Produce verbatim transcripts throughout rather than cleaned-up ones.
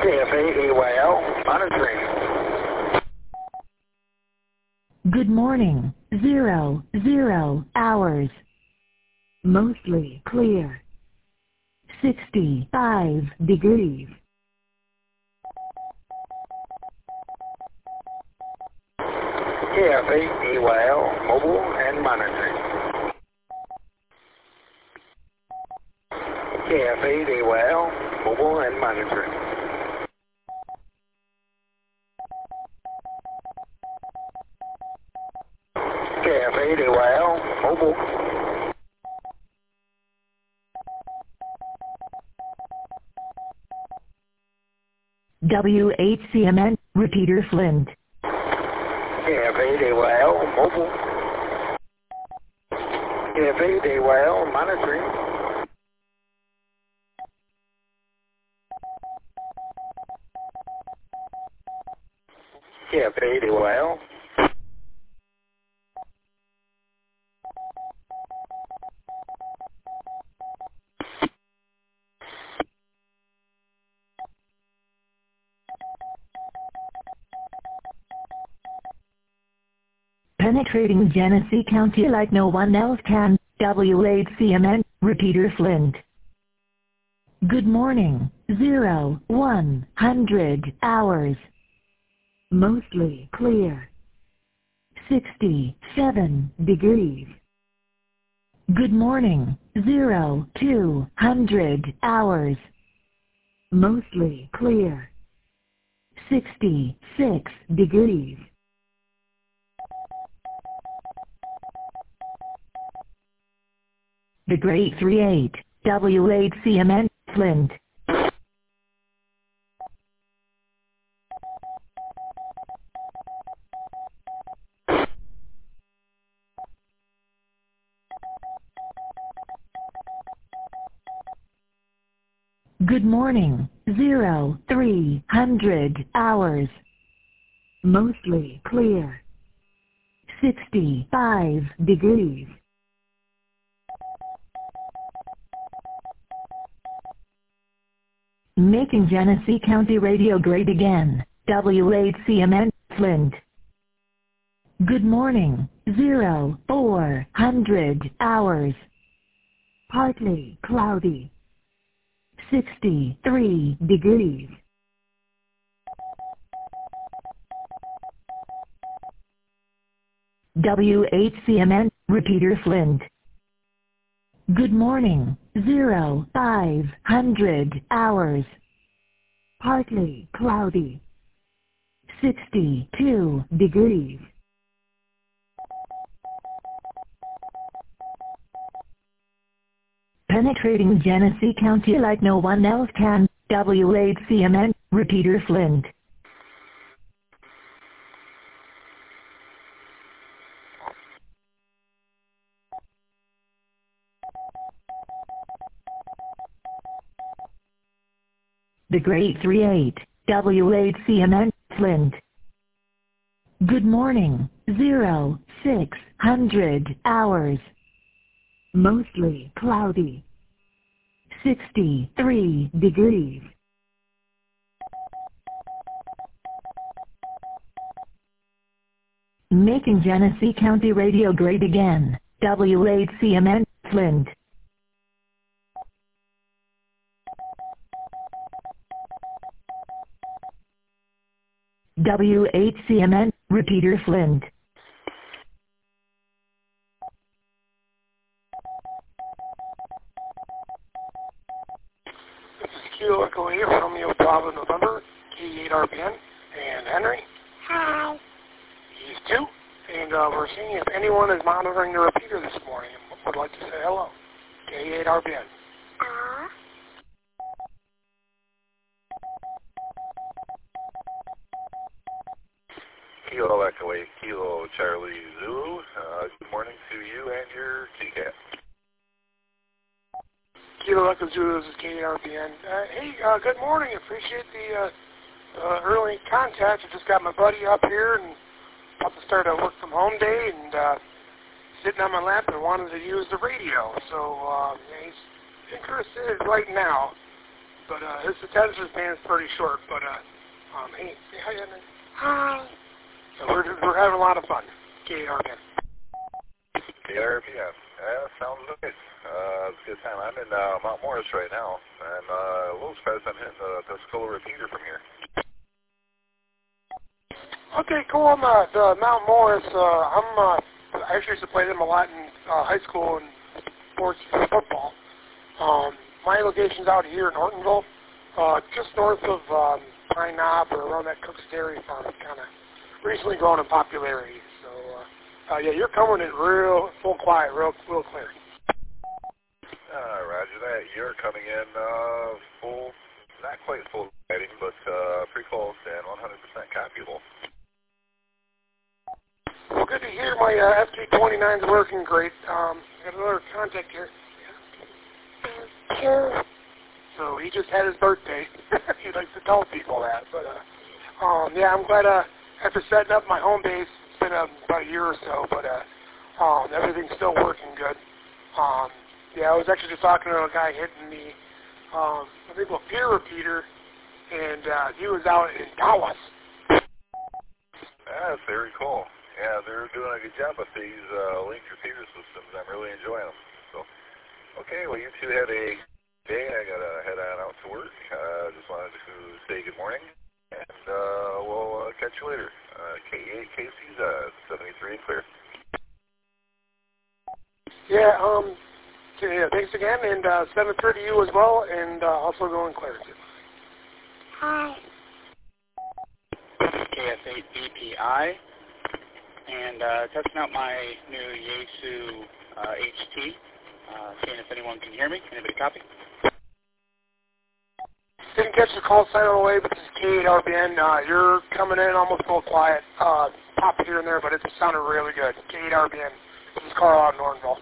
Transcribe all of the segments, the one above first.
K F A A Y L, monitoring. Good morning, zero, zero, hours. Mostly clear. sixty-five degrees. K F A A Y L, mobile and monitoring. K F A A Y L, mobile and monitoring. K F A A Y L, mobile. W H C M N, repeater Flint. K F A A Y L, mobile. K F A A Y L, monitoring. K F A A Y L. Penetrating Genesee County like no one else can, W H C M N, repeater Flint. Good morning, zero, one hundred hours. Mostly clear. sixty-seven degrees. Good morning, zero, two hundred hours. Mostly clear. sixty-six degrees. The Great three eight, W H C M N, Flint. Good morning, zero, three hundred hours. Mostly clear. sixty-five degrees. Making Genesee County radio great again, W H C M N, Flint. Good morning, zero, four hundred hours. Partly cloudy. sixty-three degrees. W H C M N, repeater Flint. Good morning, zero, five hundred hours. Partly cloudy. sixty-two degrees. Penetrating Genesee County like no one else can, W H C M N, repeater Flint. The Great three eight, W H C M N, Flint. Good morning, zero, six hundred hours. Mostly cloudy. sixty-three degrees. Making Genesee County radio great again, W H C M N, Flint. W H C M N, repeater Flint. This is Kilo Echo eight from Romeo Bravo November, K eight R P N, and Henry. Hi. He's two, and uh, we're seeing if anyone is monitoring the repeater this morning and would like to say hello. K eight R P N. Uh. Kilo Echo eight, Kilo Charlie Zulu. Uh, good morning to you and your kitty cat. Kilo Echo Zulu, this is K eight R P N. Uh, hey, uh, good morning. Appreciate the uh, uh, early contact. I just got my buddy up here and about to start a work from home day and uh, sitting on my lap and wanted to use the radio. So uh, he's interested right now but uh, his attention span is pretty short. But uh, um, hey, say hi, Edmund. Hi. So we're we're having a lot of fun. K A R P N. K A R P N. Yeah, sounds nice. Uh, it's a good time. I'm in uh, Mount Morris right now, and uh, a little surprised I'm hitting the Pensacola repeater from here. Okay, cool. I'm uh, the Mount Morris. Uh, I'm uh, I actually used to play them a lot in uh, high school and sports football. Um, my location's out here in Ortonville, uh, just north of um, Pine Knob or around that Cook's Dairy Farm. It's kind of recently grown in popularity. So, uh, uh, yeah, you're coming in real full quiet, real, real clear. Uh, roger that. You're coming in uh, full, not quite full lighting, but uh, pretty close and one hundred percent copyable. Well, good to hear. My uh, F G twenty-nine's working great. Um, I got another contact here. Sure. So he just had his birthday. He likes to tell people that. But, uh, um, yeah, I'm glad uh, after setting up my home base, it's been uh, about a year or so, but uh, um, everything's still working good. Um, yeah, I was actually just talking to a guy hitting the, um, I think, a peer repeater, and uh, he was out in Dallas. That's very cool. Yeah, they're doing a good job with these uh, linked repeater systems. I'm really enjoying them. So, okay, well, you two have a day. I got to head on out to work. Uh, just wanted to say good morning, and uh, we'll uh, catch you later. Uh, K eight K C's uh, seventy-three clear. Yeah, um, so, yeah, thanks again, and uh, seven thirty to you as well, and uh, also going clear. Hi. K S eight B P I, and uh, testing out my new Yaesu uh, H T, uh, seeing if anyone can hear me. Anybody copy? Didn't catch the call sign all the way, but this is K eight R B N. Uh, you're coming in almost full quiet. Uh, pop here and there, but it sounded really good. K eight R B N. This is Carl out in Ortonville.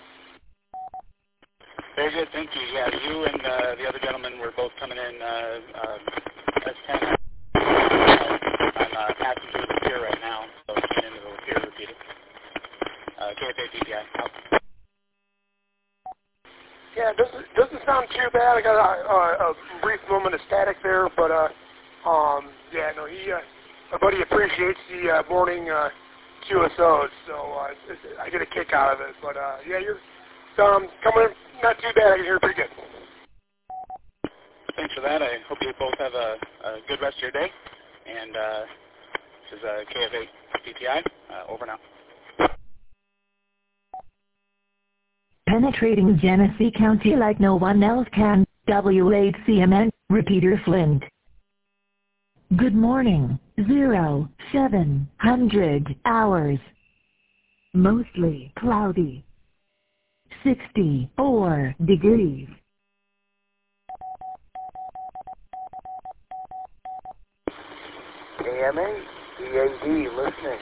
Very good, thank you. Yeah, you and uh, the other gentleman were both coming in uh, uh, S ten. I'm uh, passing through the pier right now, so getting into the pier repeater. Uh, K F A B P I, out. Yeah, it doesn't, doesn't sound too bad. I got a, a, a brief moment of static there, but, uh, um, yeah, no, he, uh, my buddy appreciates the uh, morning uh, Q S Os, so uh, it's, I get a kick out of it. But, uh, yeah, you're um, coming in not too bad. I can hear pretty good. Thanks for that. I hope you both have a, a good rest of your day. And uh, this is uh, K F A B P I, uh, over now. Penetrating Genesee County like no one else can, W eight C M N, repeater Flint. Good morning, zero, seven hundred hours. Mostly cloudy. sixty-four degrees. A M A, D A D, listening.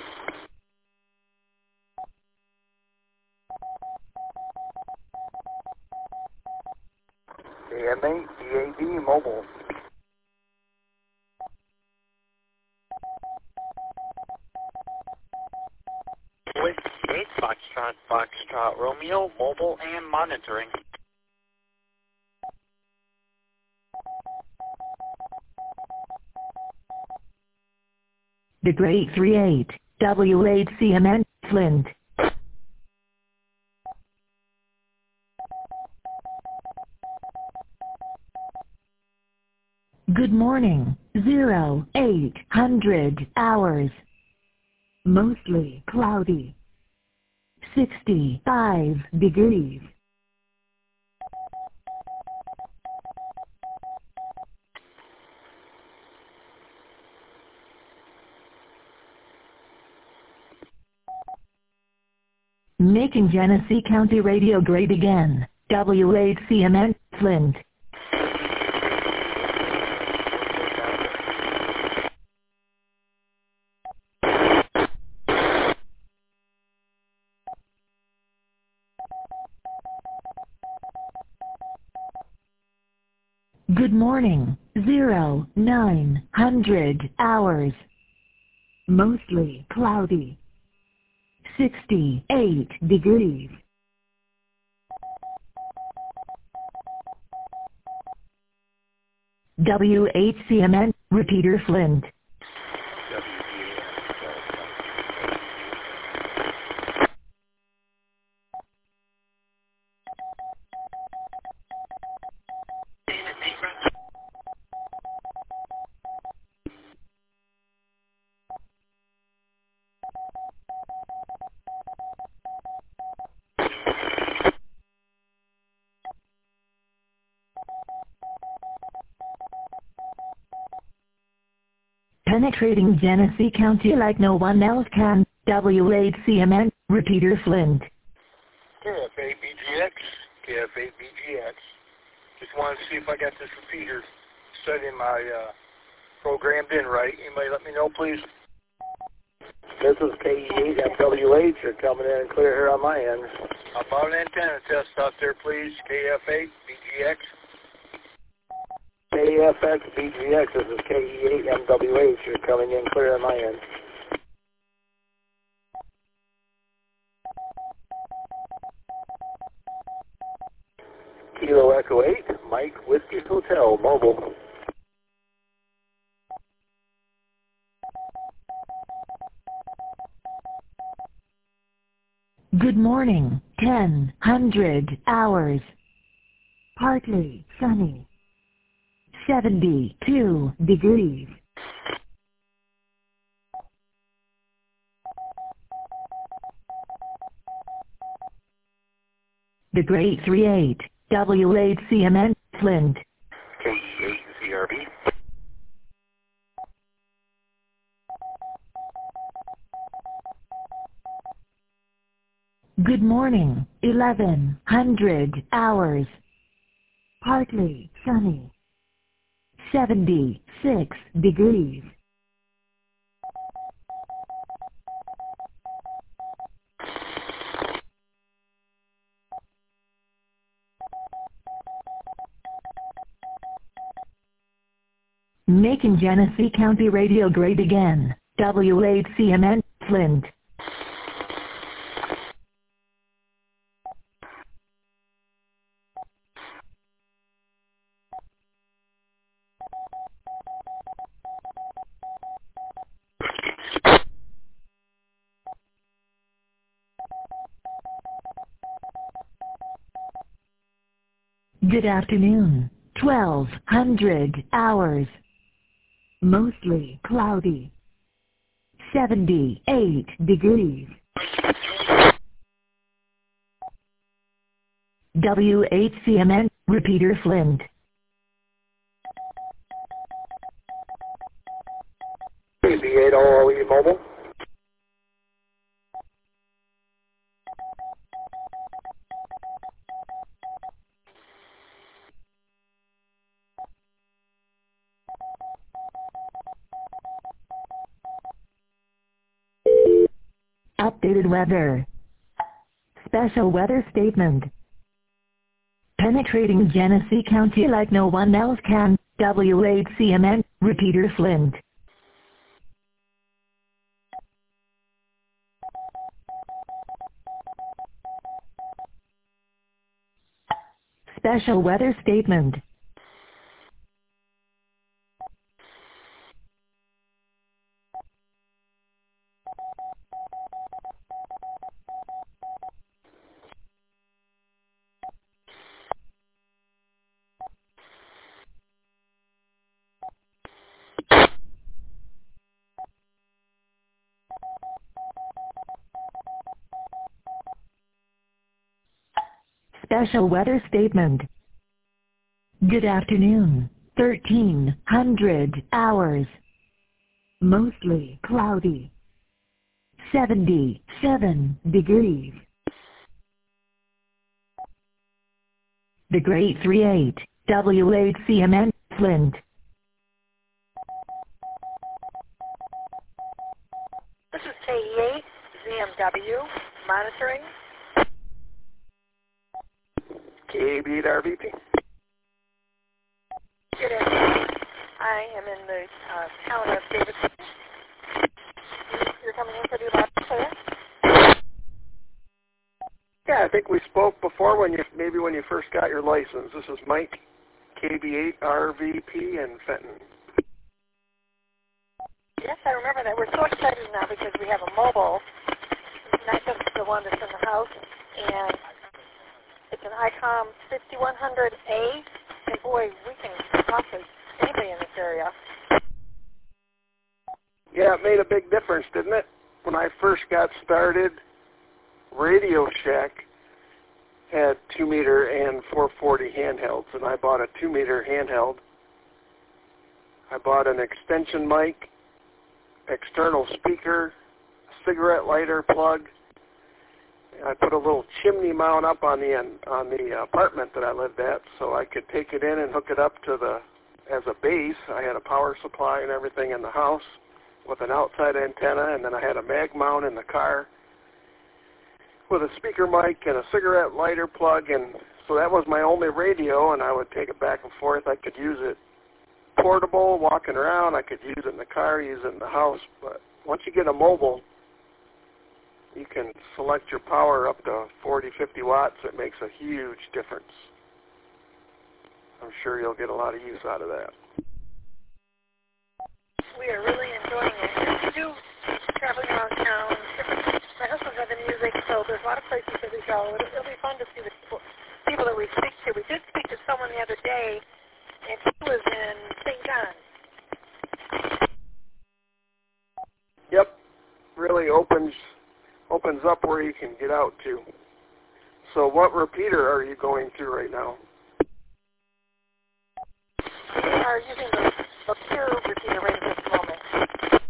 A M A, D A D, mobile. With eight Foxtrot, Foxtrot, Romeo, mobile and monitoring. The Great three eight, W eight C M N, Flint. Good morning, zero, eight hundred hours. Mostly cloudy. sixty-five degrees. Making Genesee County radio great again, W eight C M N, Flint. Good morning, zero, nine hundred hours. Mostly cloudy. sixty-eight degrees. W H C M N, repeater Flint. Penetrating Genesee County like no one else can, W H C M N, repeater Flint. K F eight B G X, K F eight B G X. Just wanted to see if I got this repeater set in my, uh, programmed in right. Anybody let me know, please? This is K E eight M W H. You're coming in and clear here on my end. How about an antenna test out there, please? K F eight B G X. K F X B G X. This is K E eight M W H. You're coming in clear on my end. Kilo Echo eight, Mike Whiskey Hotel, mobile. Good morning, ten hundred hours. Partly sunny. seventy-two degrees. The Great three eight, W H C M N, Flint. K E eight Z R B. Good morning, eleven hundred hours. Partly sunny. seventy-six degrees. Making Genesee County radio great again, W H C M N, Flint. Good afternoon, twelve hundred hours. Mostly cloudy. seventy-eight degrees. W H C M N, repeater Flint. B eight O O E mobile. Updated weather. Special weather statement. Penetrating Genesee County like no one else can, W H C M N, repeater Flint. Special weather statement. Special weather statement. Good afternoon, thirteen hundred hours. Mostly cloudy. seventy-seven degrees. The Great three eight, W H C M N, Flint. This is K E eight Z M W, monitoring. K B eight R V P. Good afternoon. I am in the uh, town of Davidson. You're coming in for the live clear? Yeah, I think we spoke before when you maybe when you first got your license. This is Mike K B eight R V P in Fenton. Yes, I remember that. We're so excited now because we have a mobile, not just the one that's in the house, and it's an ICOM fifty-one hundred A, and boy, we can talk to anybody in this area. Yeah, it made a big difference, didn't it? When I first got started, Radio Shack had two meter and four forty handhelds, and I bought a two meter handheld. I bought an extension mic, external speaker, cigarette lighter plug. I put a little chimney mount up on the end, on the apartment that I lived at, so I could take it in and hook it up to the as a base. I had a power supply and everything in the house with an outside antenna, and then I had a mag mount in the car with a speaker mic and a cigarette lighter plug, and so that was my only radio, and I would take it back and forth. I could use it portable, walking around. I could use it in the car, use it in the house, but once you get a mobile, you can select your power up to forty, fifty watts. It makes a huge difference. I'm sure you'll get a lot of use out of that. We are really enjoying it. We do traveling around town. My husband's into music, so there's a lot of places that we go. It'll, it'll be fun to see the people, people that we speak to. We did speak to someone the other day, and he was in Saint John. Yep, really opens opens up where you can get out to. So what repeater are you going through right now? We are using the, the pure repeater right at this moment.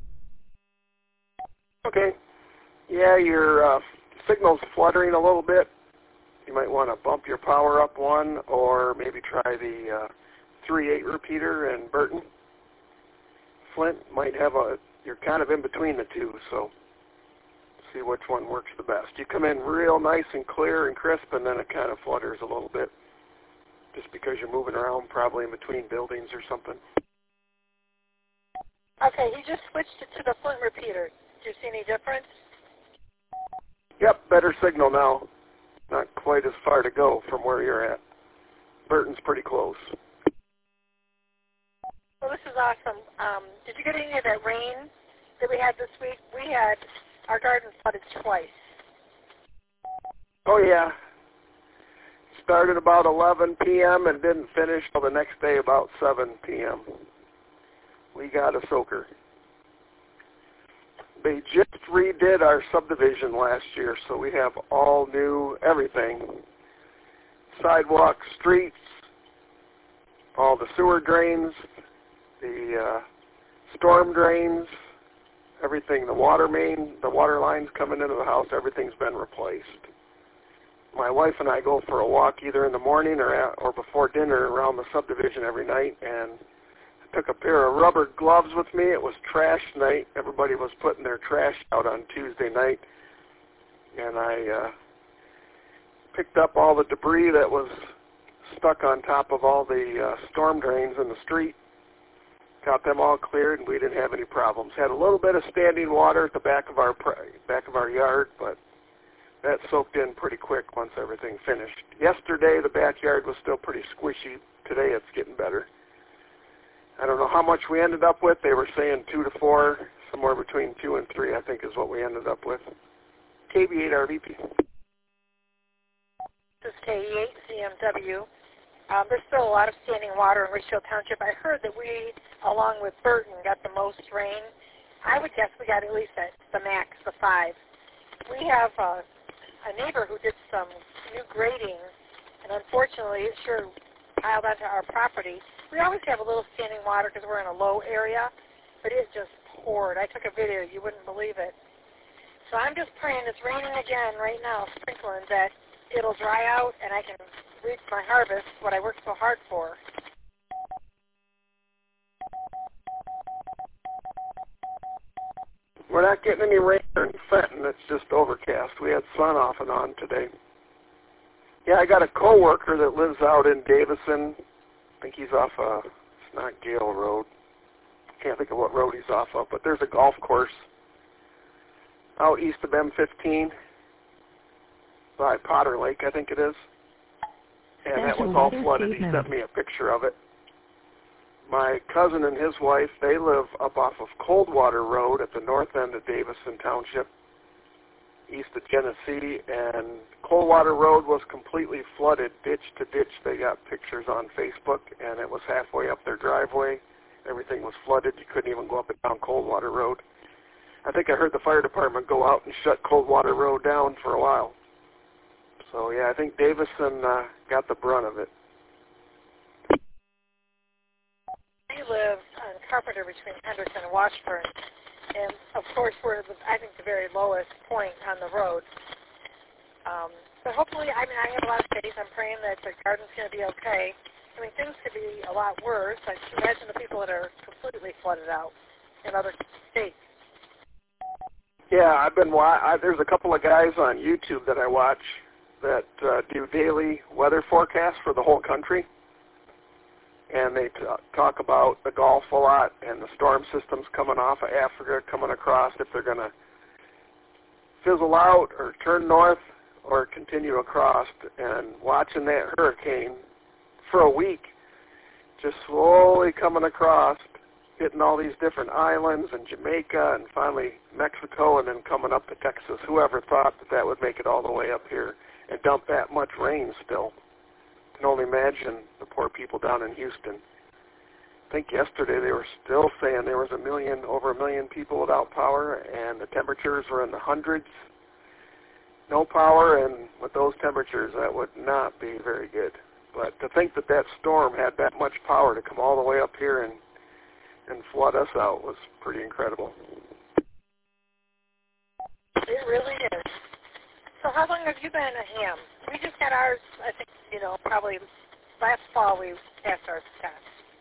Okay. Yeah, your uh, signal's fluttering a little bit. You might want to bump your power up one, or maybe try the uh, three eight repeater in Burton. Flint might have a, you're kind of in between the two, so see which one works the best. You come in real nice and clear and crisp, and then it kind of flutters a little bit, just because you're moving around probably in between buildings or something. Okay, he just switched it to the Flint repeater. Do you see any difference? Yep, better signal now. Not quite as far to go from where you're at. Burton's pretty close. Well, this is awesome. Um, did you get any of that rain that we had this week? We had our garden flooded twice. Oh, yeah. Started about eleven p.m. and didn't finish till the next day about seven p.m. We got a soaker. They just redid our subdivision last year, so we have all new everything. Sidewalks, streets, all the sewer drains, the uh, storm drains, everything, the water main, the water lines coming into the house, everything's been replaced. My wife and I go for a walk either in the morning or at, or before dinner around the subdivision every night, and I took a pair of rubber gloves with me. It was trash night. Everybody was putting their trash out on Tuesday night, and I uh, picked up all the debris that was stuck on top of all the uh, storm drains in the street. Got them all cleared, and we didn't have any problems. Had a little bit of standing water at the back of our back of our yard, but that soaked in pretty quick once everything finished. Yesterday, the backyard was still pretty squishy. Today, it's getting better. I don't know how much we ended up with. They were saying two to four, somewhere between two and three, I think, is what we ended up with. K B eight R V P. This is K E eight C M W. Um, there's still a lot of standing water in Richfield Township. I heard that we, along with Burton, got the most rain. I would guess we got at least at the max, the five. We have uh, a neighbor who did some new grading, and unfortunately it sure piled onto our property. We always have a little standing water because we're in a low area, but it just poured. I took a video. You wouldn't believe it. So I'm just praying, it's raining again right now, sprinkling, that it'll dry out and I can reap my harvest, what I worked so hard for. We're not getting any rain in Fenton. It's just overcast. We had sun off and on today. Yeah, I got a coworker that lives out in Davison. I think he's off, uh, it's not Gale Road. Can't think of what road he's off of, but there's a golf course out east of M fifteen by Potter Lake, I think it is. And that was all flooded. He sent me a picture of it. my cousin and his wife, they live up off of Coldwater Road at the north end of Davison Township, east of Genesee, and Coldwater Road was completely flooded, ditch to ditch. They got pictures on Facebook, and it was halfway up their driveway. Everything was flooded. You couldn't even go up and down Coldwater Road. I think I heard the fire department go out and shut Coldwater Road down for a while. So, yeah, I think Davison uh, got the brunt of it. We live on Carpenter between Henderson and Washburn. And, of course, we're, the, I think, the very lowest point on the road. Um, so hopefully, I mean, I have a lot of faith. I'm praying that the garden's going to be okay. I mean, things could be a lot worse. I can imagine the people that are completely flooded out in other states. Yeah, I've been. Wa- I, there's a couple of guys on YouTube that I watch that uh, do daily weather forecasts for the whole country, and they t- talk about the Gulf a lot and the storm systems coming off of Africa, coming across, if they're going to fizzle out or turn north or continue across. And watching that hurricane for a week, just slowly coming across, hitting all these different islands and Jamaica and finally Mexico and then coming up to Texas. Whoever thought that that would make it all the way up here and dump that much rain still? Can only imagine the poor people down in Houston. I think yesterday they were still saying there was a million, over a million people without power, and the temperatures were in the hundreds. No power, and with those temperatures, that would not be very good. But to think that that storm had that much power to come all the way up here and and flood us out was pretty incredible. It really is. So how long have you been a ham? We just got ours, I think, you know, probably last fall we passed our test.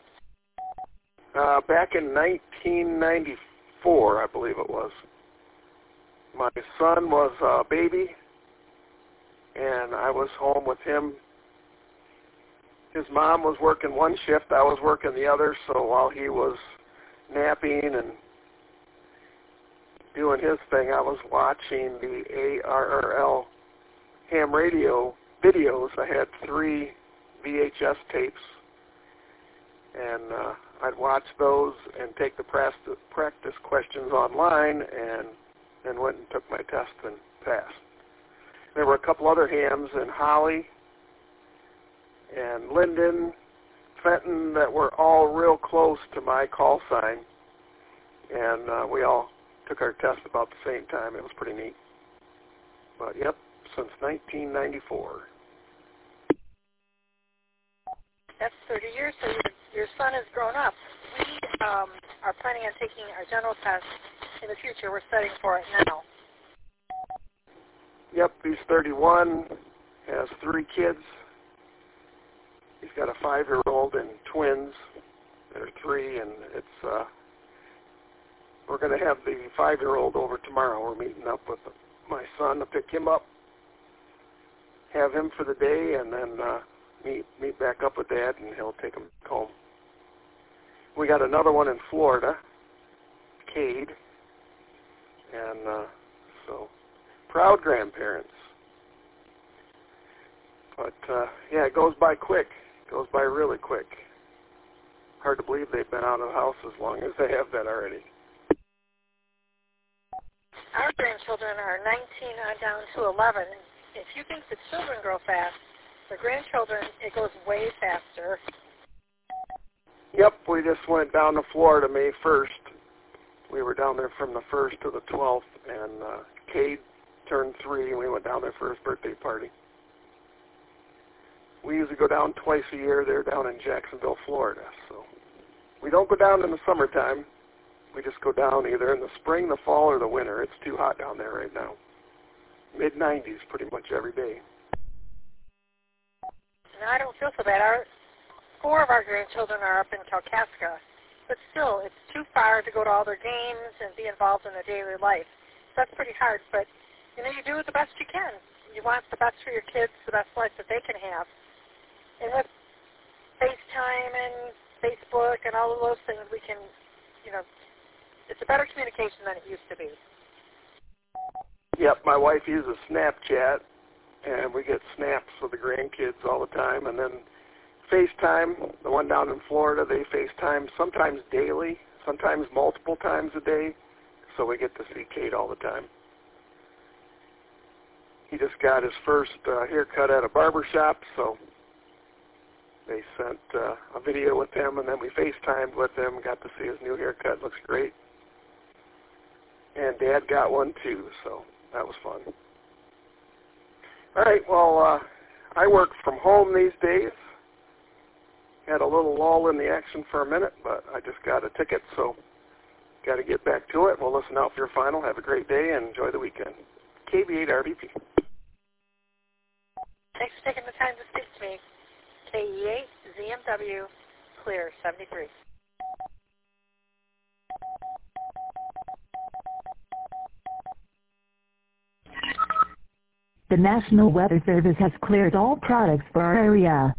Uh, back in nineteen ninety-four, I believe it was. My son was a baby, and I was home with him. His mom was working one shift, I was working the other, so while he was napping and doing his thing, I was watching the A R R L ham radio videos. I had three V H S tapes, and uh, I'd watch those and take the practice questions online, and then went and took my test and passed. There were a couple other hams in Holly and Linden, Fenton, that were all real close to my call sign, and uh, we all took our test about the same time. It was pretty neat. But, yep, since nineteen ninety-four. That's thirty years, so your, your son has grown up. We um, are planning on taking our general test in the future. We're studying for it now. Yep, he's thirty-one, has three kids. He's got a five-year-old and twins. They're three, and it's uh, we're going to have the five-year-old over tomorrow. We're meeting up with my son to pick him up, have him for the day, and then uh, meet meet back up with Dad, and he'll take him home. We got another one in Florida, Cade, and uh, so proud grandparents. But, uh, yeah, it goes by quick. It goes by really quick. Hard to believe they've been out of the house as long as they have been already. Our grandchildren are nineteen on down to eleven. If you think the children grow fast, the grandchildren, it goes way faster. Yep, we just went down to Florida May first. We were down there from the first to the twelfth, and uh, Cade turned three, and we went down there for his birthday party. We usually go down twice a year. They're down in Jacksonville, Florida. So we don't go down in the summertime. We just go down either in the spring, the fall, or the winter. It's too hot down there right now. mid nineties pretty much every day. No, I don't feel so bad. Our, four of our grandchildren are up in Kalkaska. But still, it's too far to go to all their games and be involved in their daily life. So that's pretty hard. But, you know, you do the best you can. You want the best for your kids, the best life that they can have. And with FaceTime and Facebook and all of those things, we can, you know, it's a better communication than it used to be. Yep, my wife uses Snapchat, and we get snaps of the grandkids all the time. And then FaceTime. The one down in Florida, they FaceTime sometimes daily, sometimes multiple times a day, so we get to see Kate all the time. He just got his first uh, haircut at a barber shop, so they sent uh, a video with him, and then we FaceTimed with him, got to see his new haircut. Looks great. And Dad got one too, so that was fun. All right, well, uh, I work from home these days. Had a little lull in the action for a minute, but I just got a ticket, so got to get back to it. We'll listen out for your final. Have a great day and enjoy the weekend. K B eight R V P. Thanks for taking the time to speak to me. K E eight Z M W, clear seventy-three. The National Weather Service has cleared all products for our area.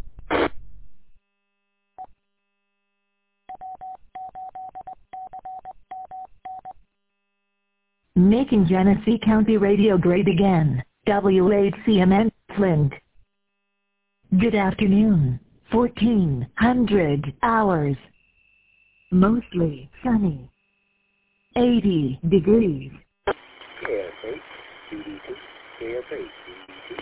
Making Genesee County radio great again. W H C M N, Flint. Good afternoon. fourteen hundred hours. Mostly sunny. eighty degrees. K F H, C D two, K F H, C D two.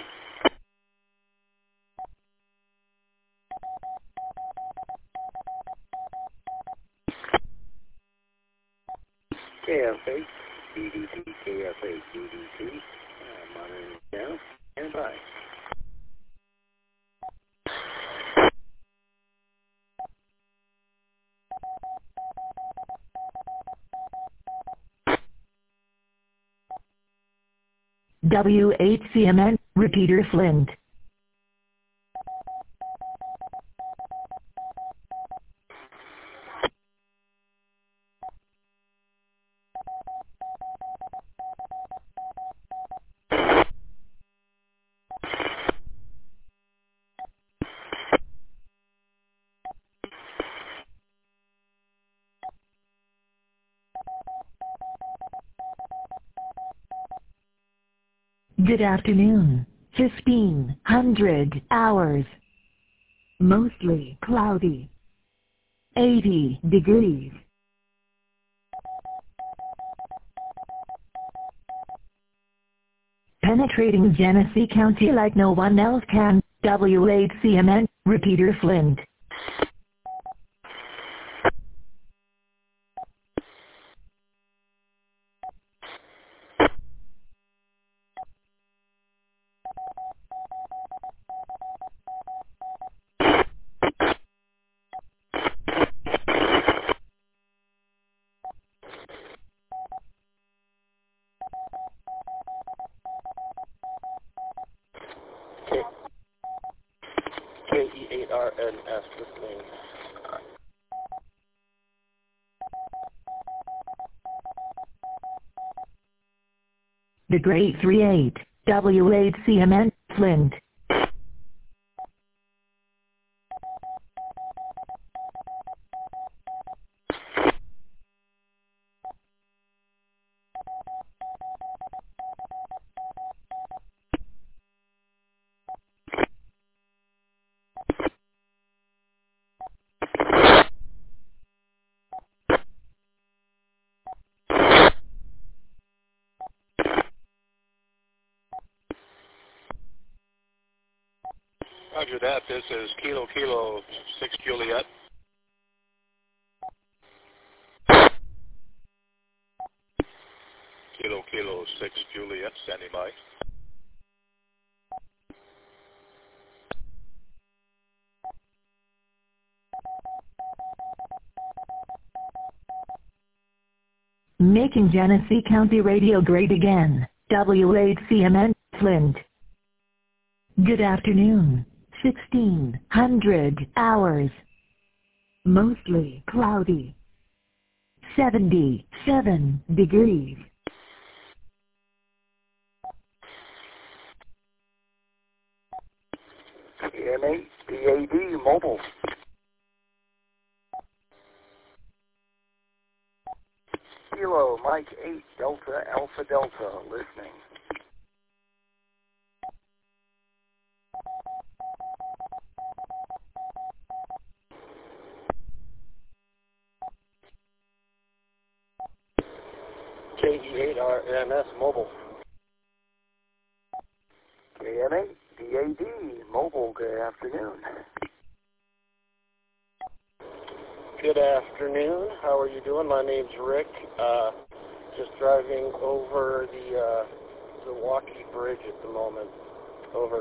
K F H, C D two, K F H, C D two. Uh, monitoring down, and bye. W H C M N, repeater Flint. Good afternoon. fifteen hundred hours. Mostly cloudy. eighty degrees. Penetrating Genesee County like no one else can. W H C M N, repeater Flint. K E eight R N S listening. The Great three eight, W H C M N, Flint. Roger that. This is Kilo Kilo six Juliet. Kilo Kilo six Juliet, standing by. Making Genesee County radio great again. W H C M N, Flint. Good afternoon. sixteen hundred hours. Mostly cloudy. seventy-seven degrees. C M eight, D A D, mobile. Kilo, Mike eight, Delta, Alpha Delta, listening. K E eight R M S Mobile. K M eight D A D Mobile, good afternoon. Good afternoon. How are you doing? My name's Rick. Uh, just driving over the uh, Milwaukee Bridge at the moment. Over.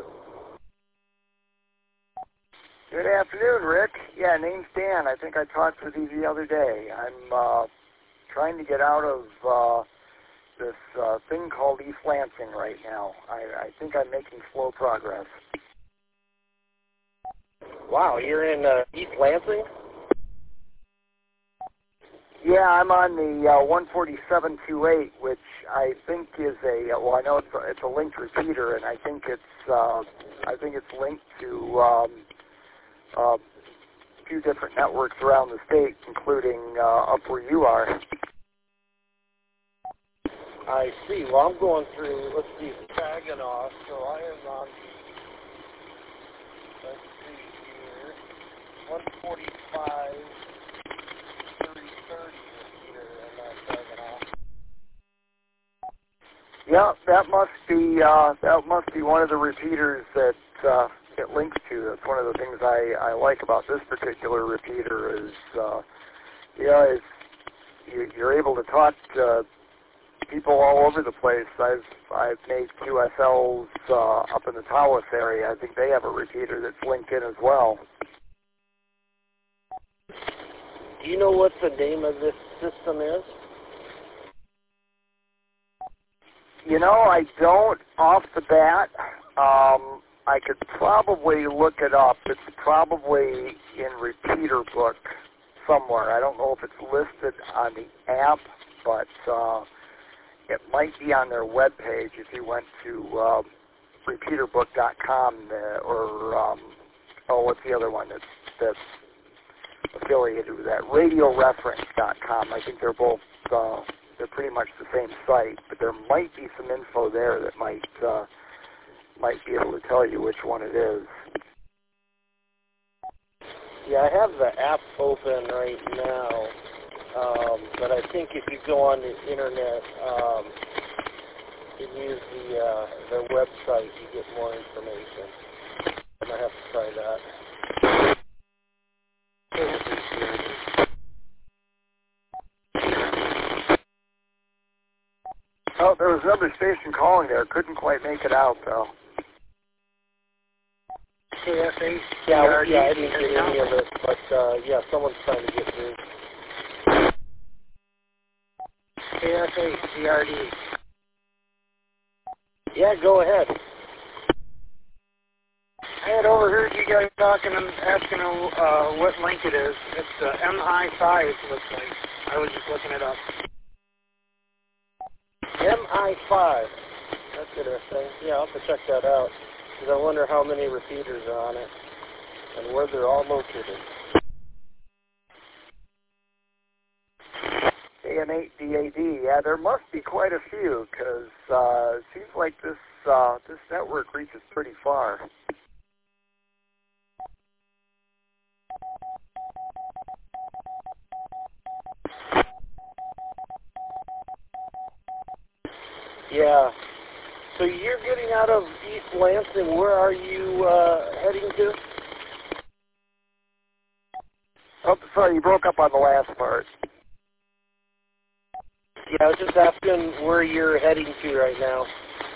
Good afternoon, Rick. Yeah, name's Dan. I think I talked with you the other day. I'm uh, trying to get out of uh, this uh, thing called East Lansing right now. I, I think I'm making slow progress. Wow, you're in uh, East Lansing? Yeah, I'm on the uh, one forty-seven twenty-eight, which I think is a well. I know it's a, it's a linked repeater, and I think it's uh, I think it's linked to um, uh, a few different networks around the state, including uh, up where you are. I see. Well, I'm going through. Let's see, Saginaw. So I am on. Let's see here, one forty-five. Yeah, that must be uh, that must be one of the repeaters that uh, it links to. That's one of the things I, I like about this particular repeater is, uh, you know, is you, you're able to talk to people all over the place. I've I've made Q S Ls uh, up in the Tawas area. I think they have a repeater that's linked in as well. Do you know what the name of this system is? You know, I don't off the bat. Um, I could probably look it up. It's probably in Repeater Book somewhere. I don't know if it's listed on the app, but uh, it might be on their webpage if you went to uh, repeater book dot com uh, or, um, oh, what's the other one that's, that's affiliated with that? radio reference dot com. I think they're both... Uh, They're pretty much the same site, but there might be some info there that might uh, might be able to tell you which one it is. Yeah, I have the app open right now, um, but I think if you go on the internet um, and use the uh, their website, you get more information. I might have to try that. Oh, there was another station calling there. Couldn't quite make it out, though. K F A, yeah, yeah, I didn't get any of it, but uh, yeah, someone's trying to get through. K F A, C R D. Yeah, go ahead. I had overheard you guys talking and asking uh, what link it is. It's uh, M I five, looks like. I was just looking it up. M I five. That's interesting. Yeah, I'll have to check that out. Because I wonder how many repeaters are on it and where they're all located. K M eight D A D. Yeah, there must be quite a few because uh, it seems like this uh, this network reaches pretty far. Yeah. So you're getting out of East Lansing. Where are you uh, heading to? Oh, sorry, you broke up on the last part. Yeah, I was just asking where you're heading to right now.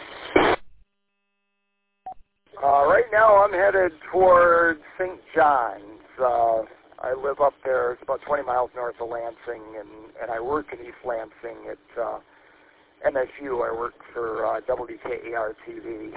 Uh, right now I'm headed toward Saint John's. Uh, I live up there. It's about twenty miles north of Lansing, and, and I work in East Lansing at uh, M S U. I work for uh, W K A R T V.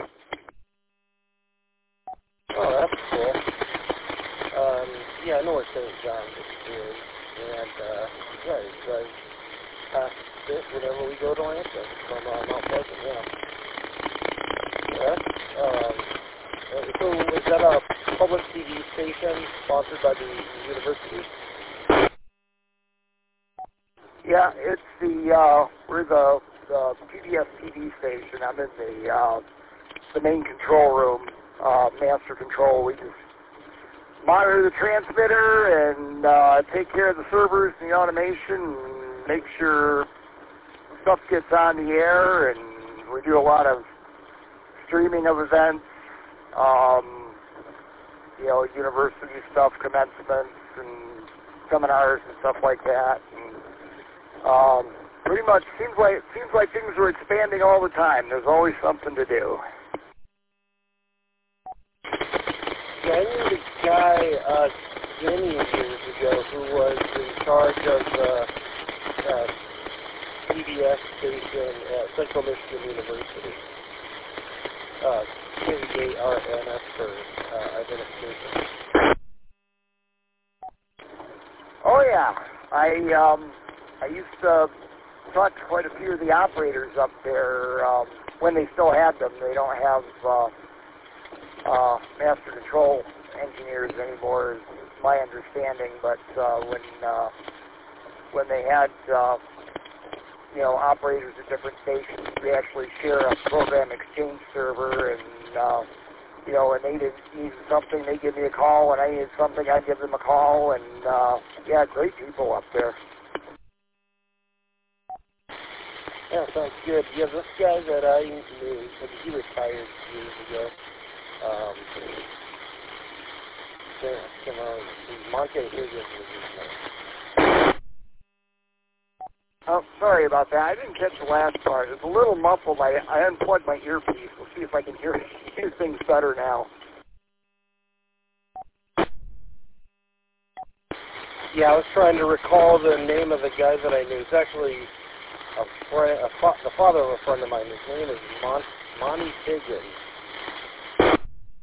Oh, that's cool. Um, yeah, I know where Saint John's is, and uh, yeah, it's right past it whenever we go to Lansing from uh, Mount Pleasant. Yeah. Yeah. Um, so is that a public T V station sponsored by the university? Yeah, it's the uh, we're the the P B S T V station. I'm in the uh, the main control room, uh, master control. We just monitor the transmitter and uh, take care of the servers and the automation, and make sure stuff gets on the air, and we do a lot of streaming of events, um, you know, university stuff, commencements, and seminars and stuff like that. And, um, pretty much seems like seems like things are expanding all the time. There's always something to do. Yeah, I knew the guy uh, many years ago who was in charge of the uh, uh, P B S station at Central Michigan University. Uh, K A R N S for uh, identification. Oh yeah, I um, I used to talk to quite a few of the operators up there um, when they still had them. They don't have uh, uh, master control engineers anymore, is my understanding. But uh, when uh, when they had uh, you know operators at different stations, we actually share a program exchange server, and uh, you know, and they did need something, they give me a call. When I needed something, I give them a call, and uh, yeah, great people up there. Yeah, sounds good. Yeah, this guy that I knew, he retired years ago. Um, you know, Monte Higgins was his name. Oh, sorry about that. I didn't catch the last part. It's a little muffled. I, I unplugged my earpiece. We'll see if I can hear, hear things better now. Yeah, I was trying to recall the name of the guy that I knew. It's actually a friend, a fa- the father of a friend of mine. His name is Mon- Monty Higgins.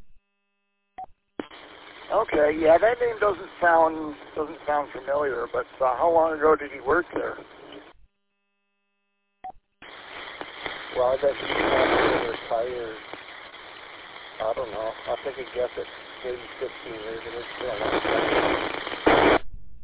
Okay, yeah, that name doesn't sound doesn't sound familiar. But uh, how long ago did he work there? Well, I bet he's probably retired. I don't know. I think I guess it's maybe fifteen years, and it's been a long time.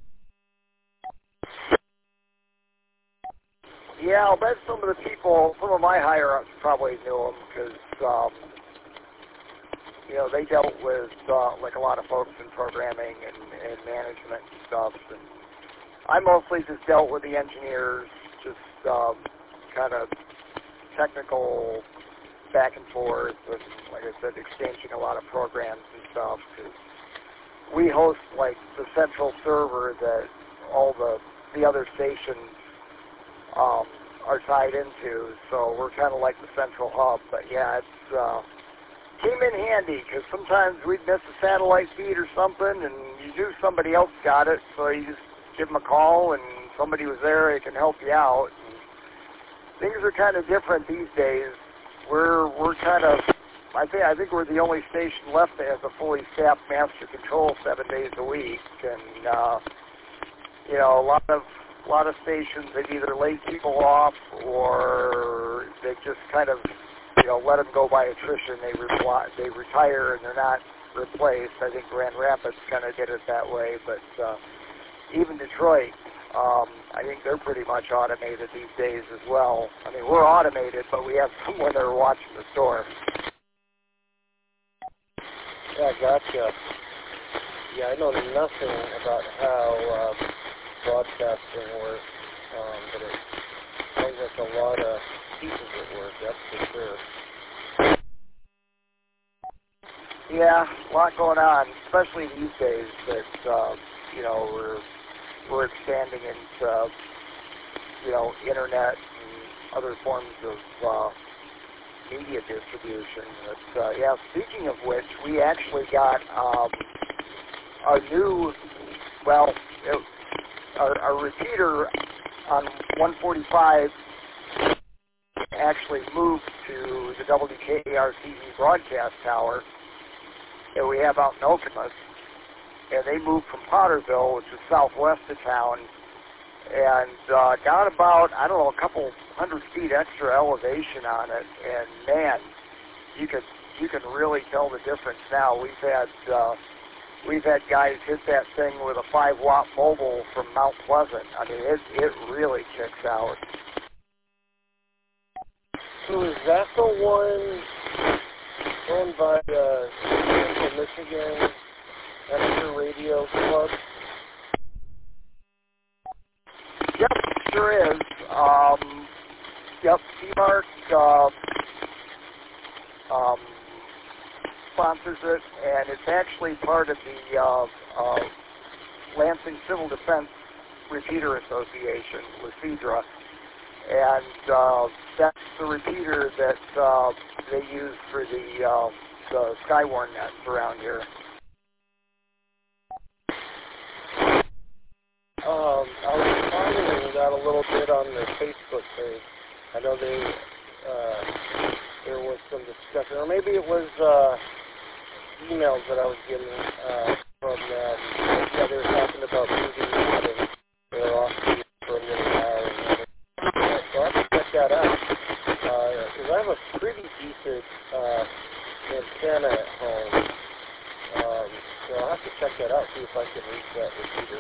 Yeah, I'll bet some of the people, some of my higher-ups probably knew him because, um, you know, they dealt with, uh, like, a lot of folks in programming and, and management and stuff. And I mostly just dealt with the engineers, just um, kind of technical back and forth, and like I said, exchanging a lot of programs and stuff. Cause we host like the central server that all the the other stations um, are tied into, so we're kind of like the central hub. But yeah, it's uh, came in handy because sometimes we'd miss a satellite feed or something, and you knew somebody else got it, so you just give them a call, and somebody was there, they can help you out. Things are kind of different these days. We're we're kind of, I think I think we're the only station left that has a fully staffed master control seven days a week, and uh, you know, a lot of a lot of stations they've either laid people off or they just kind of you know let them go by attrition. They reply, they retire and they're not replaced. I think Grand Rapids kind of did it that way, but uh, even Detroit. Um, I think they're pretty much automated these days as well. I mean, we're automated, but we have someone there watching the store. Yeah, gotcha. Yeah, I know nothing about how um, broadcasting works, um, but it sounds like a lot of pieces at work, that's for sure. Yeah, a lot going on, especially these days that, uh, you know, we're We're expanding into, you know, internet and other forms of uh, media distribution. But, uh, yeah, speaking of which, we actually got um, our new, well, it, our, our repeater on one forty-five actually moved to the W K A R T V broadcast tower that we have out in Okemos. And they moved from Potterville, which is southwest of town, and uh, got about, I don't know, a couple hundred feet extra elevation on it. And man, you can you can really tell the difference now. We've had uh, we've had guys hit that thing with a five watt mobile from Mount Pleasant. I mean, it it really kicks out. So is that the one owned by uh, Central Michigan Amateur Radio Club? Yep, sure is. Um, Yep, C-Mark uh, um, sponsors it, and it's actually part of the uh, uh, Lansing Civil Defense Repeater Association, LaCedra, and uh, that's the repeater that uh, they use for the, uh, the Skywarn nets around here. Um, I was following that a little bit on their Facebook page. I know they, uh, there was some discussion, or maybe it was uh, emails that I was getting uh, from them. Yeah, they were talking about moving that, and they were off for a little while. And uh, so I have to check that out, because uh, I have a pretty decent uh, antenna at home. Um, so I'll have to check that out, see if I can reach that repeater.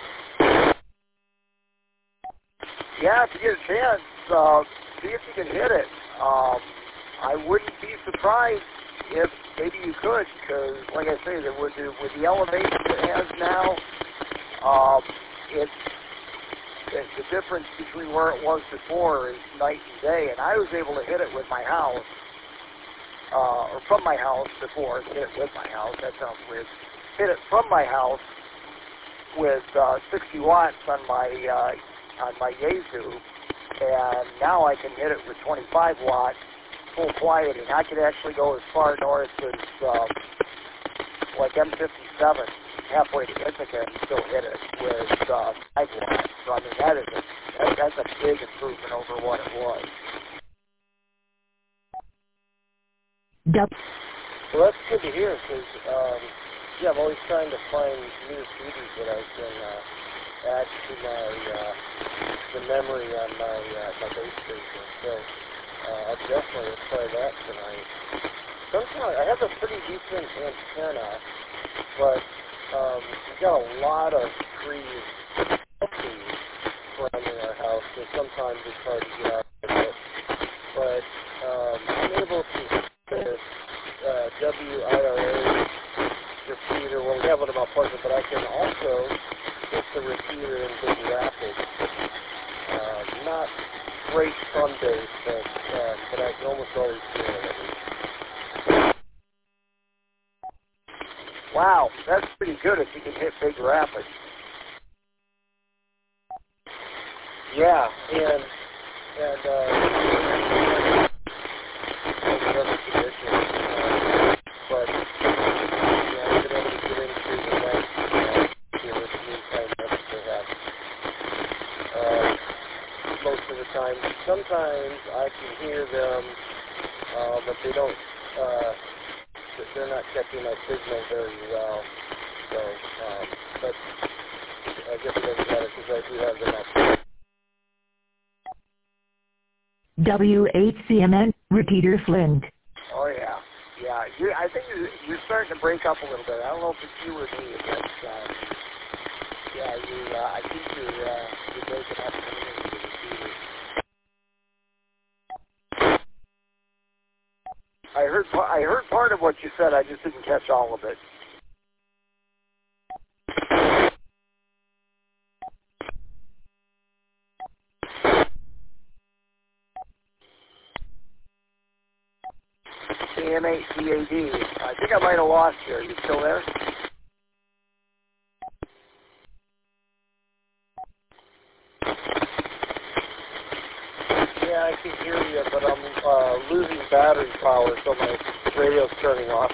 Yeah, if you get a chance, uh, see if you can hit it. Um, I wouldn't be surprised if maybe you could, because, like I say, that with the, with the elevation it has now, um, it's, it's the difference between where it was before is night and day. And I was able to hit it with my house, uh, or from my house before. Hit it with my house. That sounds weird. Hit it from my house with uh, sixty watts on my uh, on my Yaesu, and now I can hit it with twenty-five watts full quieting. I could actually go as far north as uh, like M fifty-seven, halfway to Ithaca, and still hit it with uh, five watts. So I mean, that is a, that, that's a big improvement over what it was. Yep. Well, that's good to hear, because um, yeah, I'm always trying to find new repeaters that I can uh, add to my uh, the memory on my uh, my base station. So uh, I'll definitely try that tonight. Sometimes I have a pretty decent antenna, but um, we've got a lot of trees surrounding our house, so sometimes it's hard to get out of it. But um, I'm able to hit this uh, W I R A repeater. Well, we have one in Mount Pleasant, but I can also hit the repeater in Big Rapids. Uh, not great sun days, but, uh, but I can almost always hear it. Wow, that's pretty good if you can hit Big Rapids. Yeah, and and uh, another condition, uh, but yeah, I've been able to get into the night uh, here with the meantime that they have. Uh, most of the time, sometimes I can hear them, uh, but they don't. Uh, they're not catching my signal very well. So, um, but I guess it doesn't matter because I do have them up. W H C M N, Repeater Flint. Oh, yeah. Yeah, you, I think you're, you're starting to break up a little bit. I don't know if it's you or me, but uh, yeah, you, uh, I think you're, uh, you're breaking up coming into the repeater. I heard, I heard part of what you said. I just didn't catch all of it. C M eight C A D. I think I might have lost you. Are you still there? Yeah, I can hear you, but I'm uh, losing battery power, so my radio's turning off.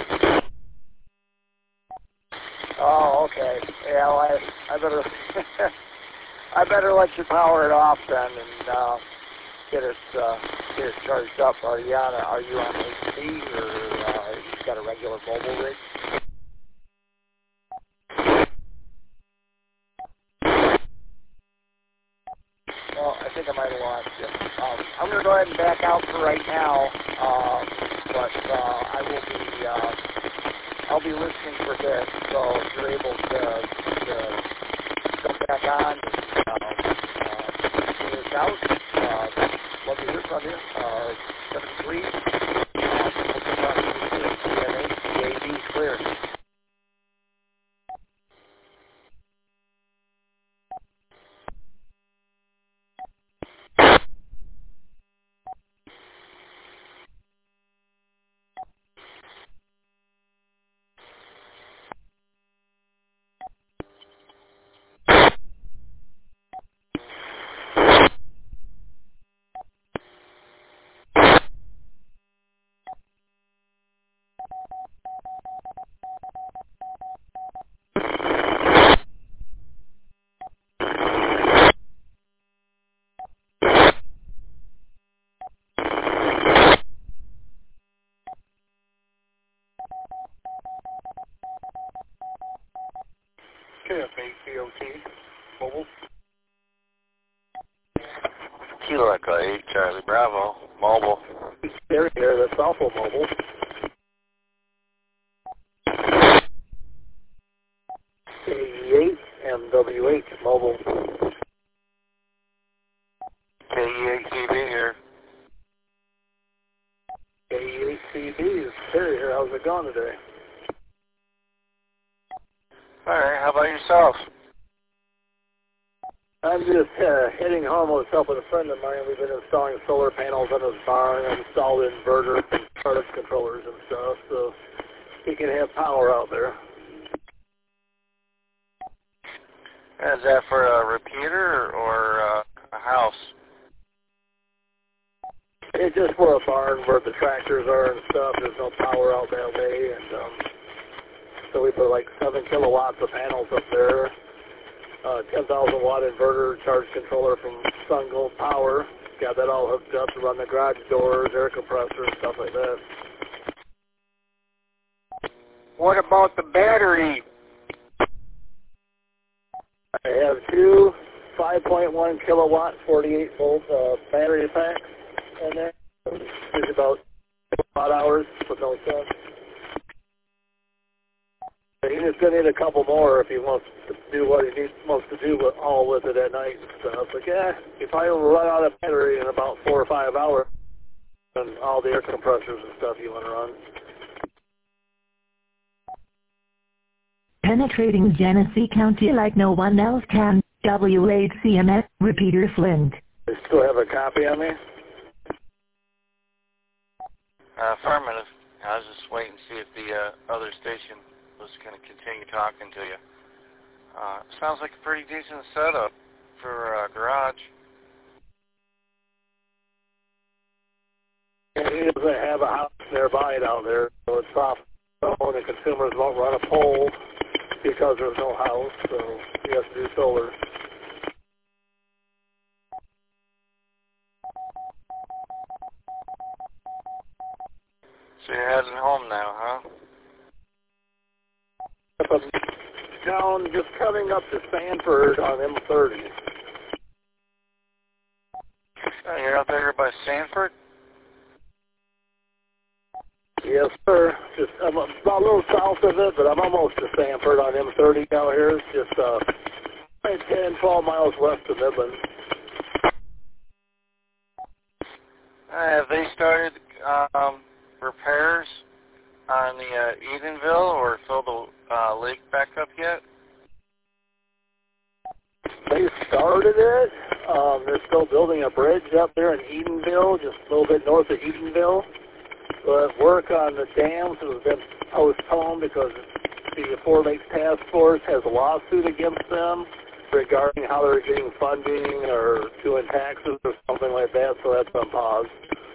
Oh, okay. Yeah, well, I, I better, I better let you power it off then and uh, get it, uh, get it charged up. Are you on? A, are you on H C or uh, you got a regular mobile rig? Well, I think I might have lost you. Um, I'm going to go ahead and back out for right now, um, but uh, I will be, uh, I'll be listening for this. So if you're able to, to come back on and uh, uh, figure this out, uh, love to hear from you. Uh, seven three, uh, we'll come on to C M eight C A D clear. Kilo Echo eight, Charlie Bravo, mobile. There, there, that's also mobile. K E eight, M W H, mobile. K E eight C B here. K E eight C B is Carrier. How's it going today? All right, how about yourself? I'm just uh, heading home. I was helping a friend of mine. We've been installing solar panels on his barn, installed inverters and charge controllers and stuff, so he can have power out there. Is that for a repeater or uh, a house? It's just for a barn where the tractors are and stuff. There's no power out that way, and um, so we put like seven kilowatts of panels up there. Uh, ten thousand watt inverter charge controller from SunGold Power. Got that all hooked up to run the garage doors, air compressor, and stuff like that. What about the battery? I have two five point one kilowatt forty-eight volt uh, battery packs in there. It's about five hours with no sun. He's just going to need a couple more if he wants to do what he needs, wants to do with, all with it at night and stuff. But yeah, he probably will run out of battery in about four or five hours and all the air compressors and stuff you want to run. Penetrating Genesee County like no one else can. W eight C M S, Repeater Flint. They still have a copy on me? Uh, affirmative. I was just waiting to see if the uh, other station was going to continue talking to you. Uh, sounds like a pretty decent setup for a uh, garage. He doesn't have a house nearby down there, so it's soft phone and consumers won't run a pole because there's no house, so he has to do solar. So you're heading home now, huh? Down, just coming up to Sanford on M thirty. Oh, you're out there by Sanford? Yes, sir. Just I'm about a little south of it, but I'm almost to Sanford on M thirty out here. It's just uh, ten, twelve miles west of Midland. Uh, have they started um, repairs on the uh, Edenville or filled the uh, lake back up yet? They started it. Um, they're still building a bridge up there in Edenville, just a little bit north of Edenville. But work on the dams has been postponed because the Four Lakes Task Force has a lawsuit against them regarding how they're getting funding or doing taxes or something like that, so that's on pause.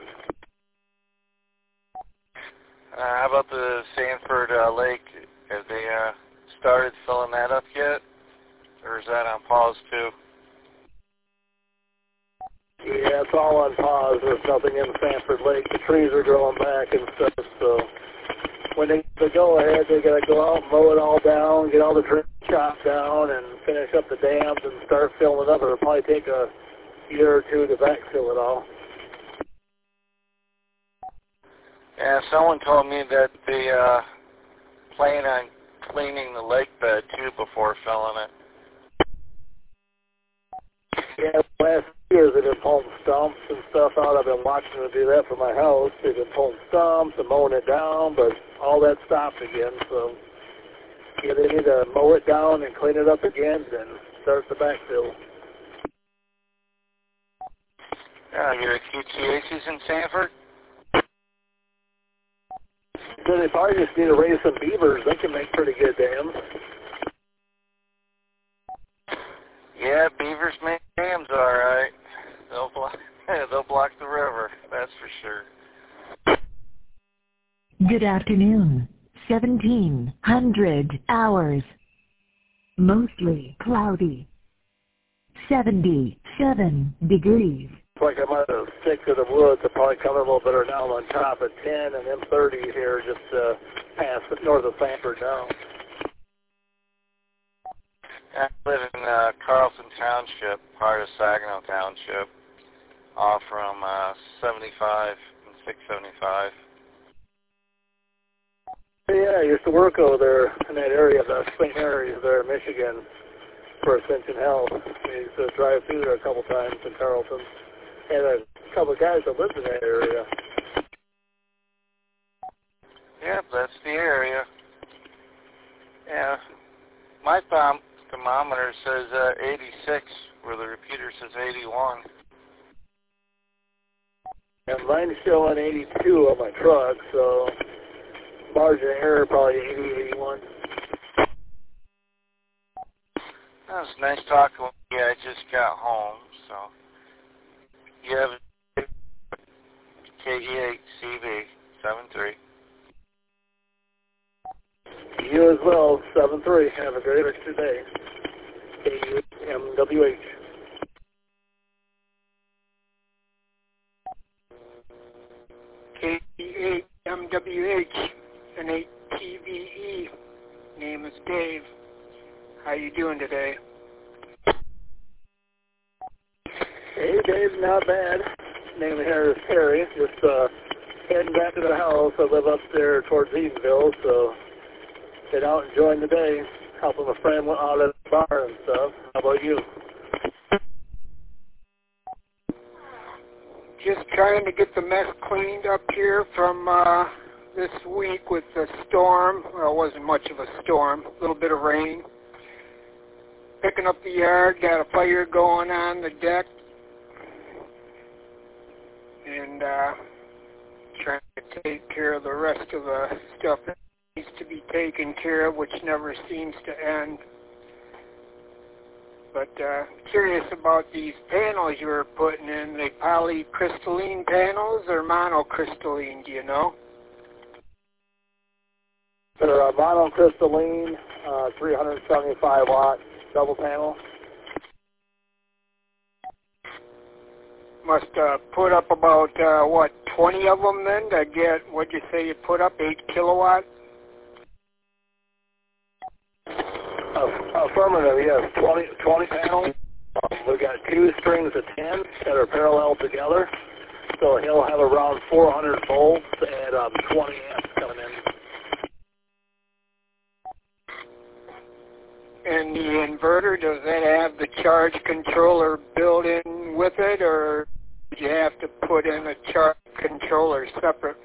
Uh, how about the Sanford uh, Lake? Have they uh, started filling that up yet? Or is that on pause too? Yeah, it's all on pause. There's nothing in Sanford Lake. The trees are growing back and stuff, so when they, they go ahead, they got to go out and mow it all down, get all the trees chopped down, and finish up the dams and start filling it up. It'll probably take a year or two to backfill it all. Yeah, someone told me that they uh, plan on cleaning the lake bed too before filling it. Yeah, last years they've been pulling stumps and stuff out. I've been watching them do that for my house. They've been pulling stumps and mowing it down, but all that stopped again. So yeah, they need to mow it down and clean it up again, then start the backfill. Yeah, your Q T A Cs in Sanford? So they probably just need to raise some beavers. They can make pretty good dams. Yeah, beavers make dams, all right. They'll block, they'll block the river, that's for sure. Good afternoon. seventeen hundred hours. Mostly cloudy. seventy-seven degrees. It's like I might have stick to the woods. They're probably coming a little better now on top at ten and M thirty here, just uh, past north of Sanford now. I live in uh, Carlson Township, part of Saginaw Township. off from uh, seventy-five and six seventy-five. Yeah, I used to work over there in that area, the Saint Mary's there in Michigan for Ascension Health. I used to drive through there a couple times in Carlton. And a couple of guys that lived in that area. Yep, that's the area. Yeah, my thom- thermometer says uh, eighty-six, where the repeater says eighty-one. And mine's showing eighty-two on my truck, so margin of error probably eighty, eighty-one. That was nice talking with you. I just got home, so you have K E eight C V seven three. You as well, seven three. Have a great rest of your day. K E eight M W H. K E eight M W H and eight T V E. Name is Dave. How you doing today? Hey Dave, not bad. Name here is Terry. Just uh, heading back to the house. I live up there towards Edenville, so get out and join the day. Helping a friend out at the bar and stuff. How about you? Just trying to get the mess cleaned up here from uh, this week with the storm. Well, it wasn't much of a storm. A little bit of rain. Picking up the yard. Got a fire going on the deck. And uh, trying to take care of the rest of the stuff that needs to be taken care of, which never seems to end. But uh, curious about these panels you were putting in. They polycrystalline panels or monocrystalline, do you know? They're a monocrystalline, uh, three hundred seventy-five watt double panel. Must uh, put up about, uh, what, twenty of them then to get, what'd you say you put up, eight kilowatt? Uh, affirmative, yes, twenty, twenty panels. Um, we've got two strings of ten that are parallel together. So he'll have around four hundred volts and um, twenty amps coming in. And the inverter, does that have the charge controller built in with it, or do you have to put in a charge controller separate?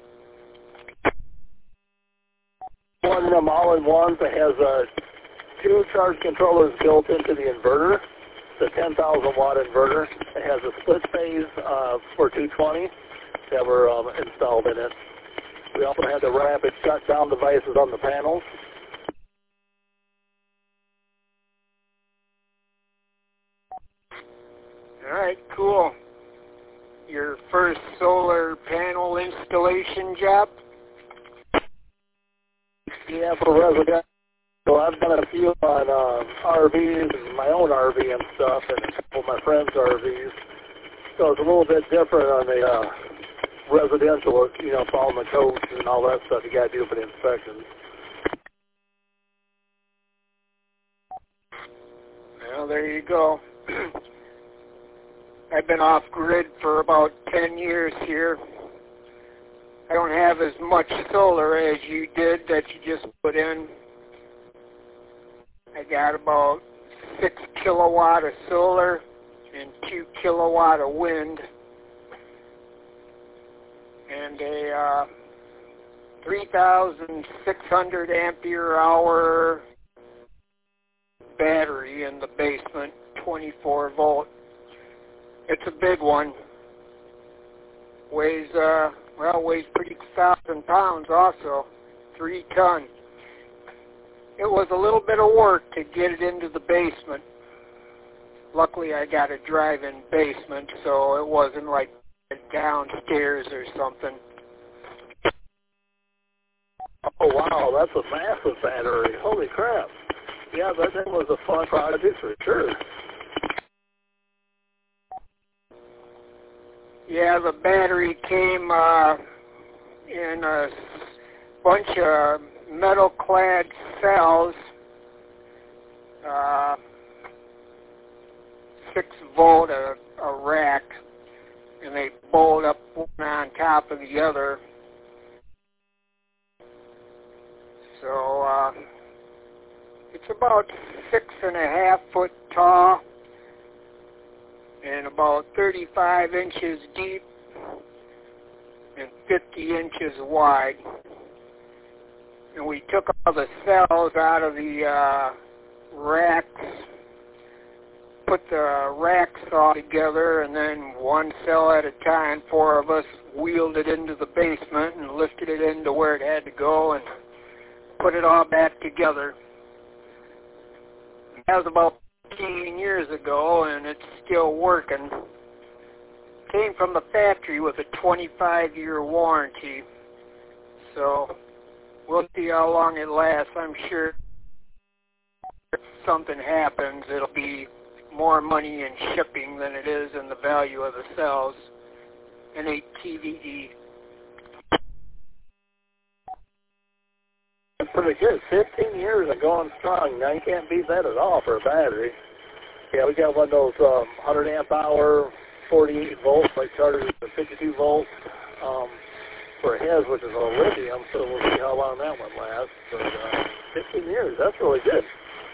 One of them all-in-ones that has uh, two charge controllers built into the inverter. It's a ten thousand watt inverter. It has a split phase uh, for two twenty that were um, installed in it. We also had the rapid shutdown devices on the panels. All right, cool. Your first solar panel installation job? Yeah, for residential. So I've done a few on uh, R Vs and my own R V and stuff, and a couple of my friends' R Vs. So it's a little bit different on the uh, residential, you know, following the codes and all that stuff you got to do for the inspections. Well, there you go. I've been off-grid for about ten years here. I don't have as much solar as you did that you just put in. I got about six kilowatt of solar and two kilowatt of wind and a uh, three thousand six hundred ampere hour battery in the basement, twenty-four volt. It's a big one. Weighs, uh, well, weighs pretty thousand pounds also, three ton. It was a little bit of work to get it into the basement. Luckily, I got a drive-in basement, so it wasn't like downstairs or something. Oh, wow, that's a massive battery. Holy crap. Yeah, that thing was a fun project for sure. Yeah, the battery came uh, in a bunch of metal-clad cells, uh, six volt a, a rack, and they bolt up one on top of the other. So uh, it's about six and a half foot tall and about thirty-five inches deep and fifty inches wide. And we took all the cells out of the uh, racks, put the racks all together, and then one cell at a time, four of us wheeled it into the basement and lifted it into where it had to go and put it all back together. That was about fifteen years ago, and it's still working. Came from the factory with a twenty-five year warranty, so we'll see how long it lasts. I'm sure if something happens, it'll be more money in shipping than it is in the value of the cells. N eight T V E. Pretty good. fifteen years of going strong. Now you can't beat that at all for a battery. Yeah, we got one of those um, one hundred amp hour, forty-eight volt, like chargers at fifty-two volts um, for a H E S, which is a lithium, so we'll see how long that one lasts. But uh, fifteen years, that's really good.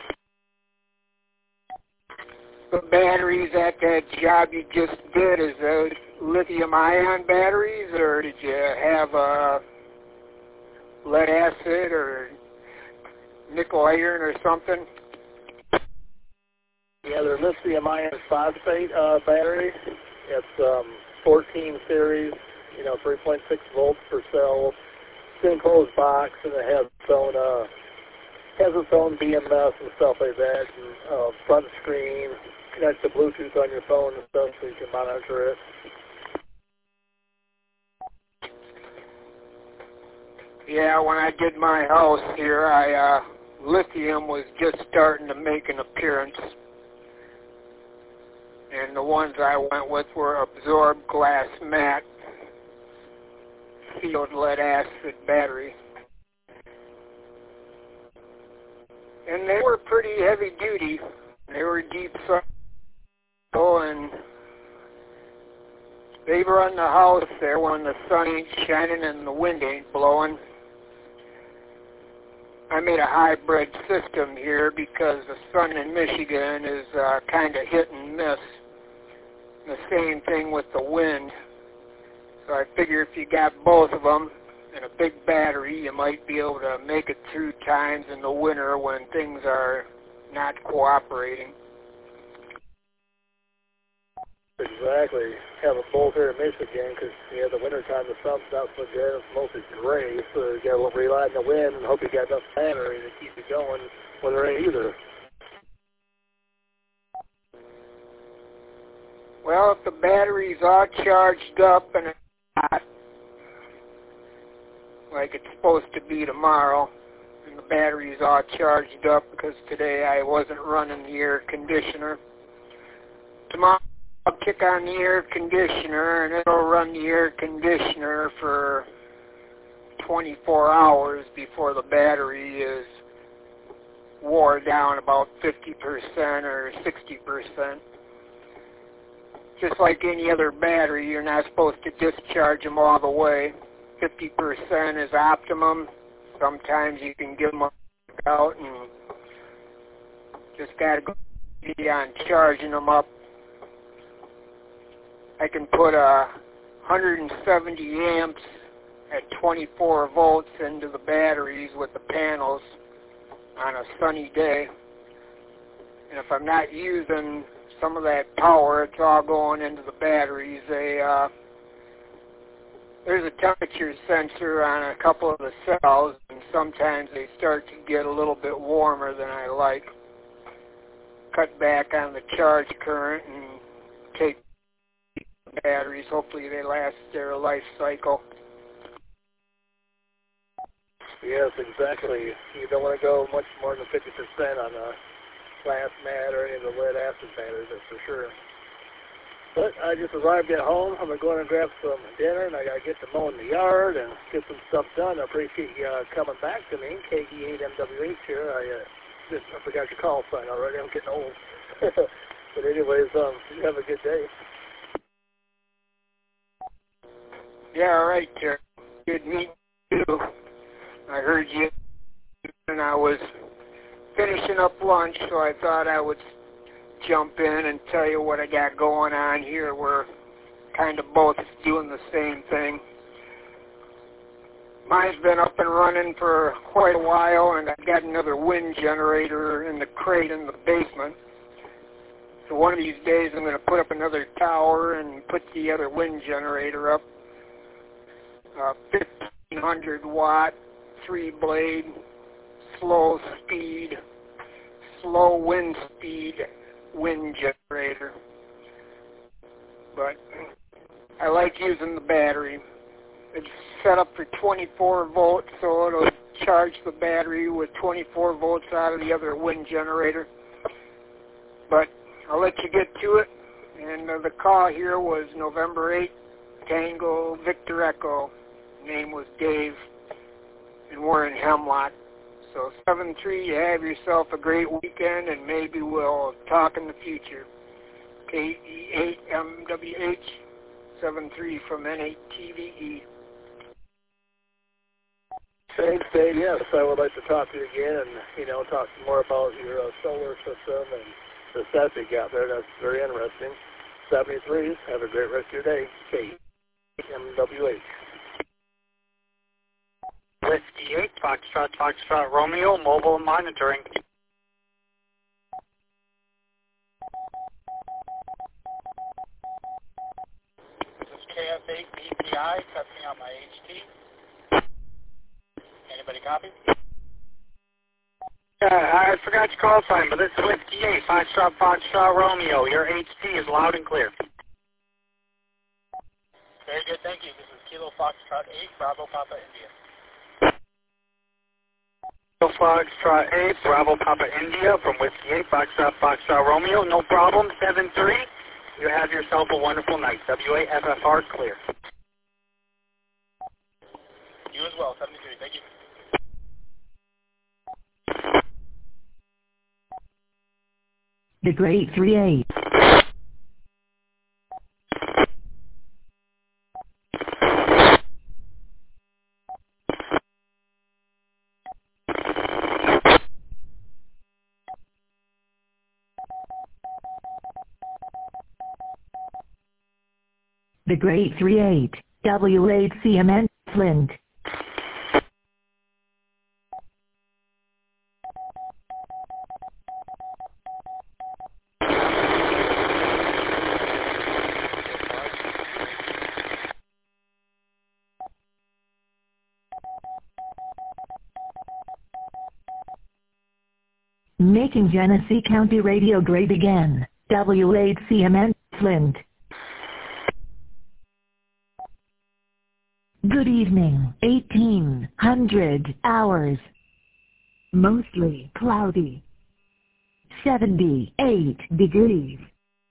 The batteries at that job you just did, is those lithium-ion batteries, or did you have a lead acid or nickel iron or something? Yeah, they're lithium iron phosphate uh, batteries. It's um, fourteen series, you know, three point six volts per cell. It's in a enclosed box, and it has its own uh, has its own B M S and stuff like that. And uh, front screen, connects to Bluetooth on your phone and stuff, so you can monitor it. Yeah, when I did my house here, I uh, lithium was just starting to make an appearance, and the ones I went with were absorbed glass matte sealed lead acid battery, and they were pretty heavy duty. They were deep cycle, and they run the house there when the sun ain't shining and the wind ain't blowing. I made a hybrid system here because the sun in Michigan is uh, kind of hit and miss. The same thing with the wind. So I figure if you got both of them and a big battery, you might be able to make it through times in the winter when things are not cooperating. Exactly. Have a bolt here in Michigan because, yeah, the wintertime the sun's not so good. It's mostly gray, so you got to rely on the wind and hope you got enough battery to keep it going when there ain't either. Well, if the battery's all charged up and it's hot, like it's supposed to be tomorrow, and the battery's all charged up because today I wasn't running the air conditioner, tomorrow I'll kick on the air conditioner and it'll run the air conditioner for twenty-four hours before the battery is wore down about fifty percent or sixty percent. Just like any other battery, you're not supposed to discharge them all the way. fifty percent is optimum. Sometimes you can give them out and just got to go on charging them up. I can put a one hundred seventy amps at twenty-four volts into the batteries with the panels on a sunny day. And if I'm not using some of that power, it's all going into the batteries. They, uh, there's a temperature sensor on a couple of the cells, and sometimes they start to get a little bit warmer than I like. Cut back on the charge current and take batteries. Hopefully they last their life cycle. Yes, exactly. You don't want to go much more than fifty percent on a glass mat or any of the lead acid batteries, that's for sure. But I just arrived at home. I'm going to go in and grab some dinner, and I got to get to mowing the yard and get some stuff done. I appreciate you uh, coming back to me, K E eight M W H here. I, uh, just, I forgot your call sign already. I'm getting old. But anyways, um, you have a good day. Yeah, all right, Terry. Good meeting you. I heard you, and I was finishing up lunch, so I thought I would jump in and tell you what I got going on here. We're kind of both doing the same thing. Mine's been up and running for quite a while, and I've got another wind generator in the crate in the basement. So one of these days I'm going to put up another tower and put the other wind generator up. Uh, fifteen hundred watt, three blade, slow speed, slow wind speed wind generator. But I like using the battery. It's set up for twenty-four volts, so it'll charge the battery with twenty-four volts out of the other wind generator. But I'll let you get to it. And uh, the call here was November eighth, Tango Victor Echo. Name was Dave, and we're in Hemlock. So seven three, you have yourself a great weekend, and maybe we'll talk in the future. K E eight M W H, seven three from N eight T V E. Thanks, Dave. Yes, I would like to talk to you again and, you know, talk some more about your uh, solar system and the stuff you got there. That's very interesting. seventy-three, have a great rest of your day. K E eight M W H. Whiskey eight, Foxtrot, Foxtrot, Romeo, mobile monitoring. This is K F eight B P I, testing out my H T. Anybody copy? Yeah, I forgot your call sign, but this is Whiskey eight, Foxtrot, Foxtrot, Romeo. Your H T is loud and clear. Very good, thank you. This is Kilo Foxtrot eight, Bravo Papa India. Foxtrot eight, Bravo Papa India from Whiskey eight, Foxtrot, Foxtrot Romeo, no problem, seven three. You have yourself a wonderful night. W A F F R clear. You as well, seventy-three, thank you. The Great three eight. The Great three eight, W eight C M N, Flint. Making Genesee County Radio great again, W eight C M N, Flint. Good evening, eighteen hundred hours. Mostly cloudy. seventy-eight degrees.